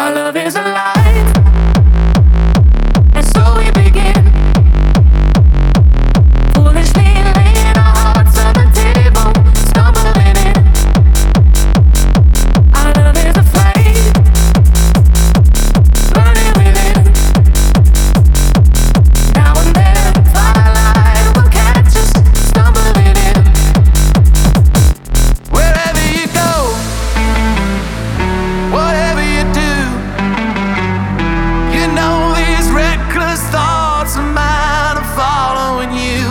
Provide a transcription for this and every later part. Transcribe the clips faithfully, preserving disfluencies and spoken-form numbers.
Our love is alive, and so we begin. Foolishly laying our hearts on the table, stumbling in. Our love is a flame, burning within. Now and then, twilight will catch us stumbling in. Wherever you go, whatever you do, you know these reckless thoughts of mine are following you.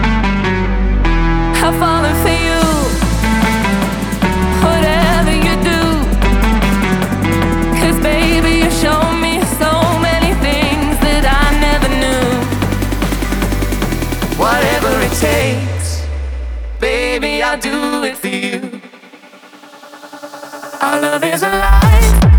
I'm falling for you. Whatever you do, 'cause baby you show me so many things that I never knew. Whatever it takes, baby I'll do it for you. Our love is alive,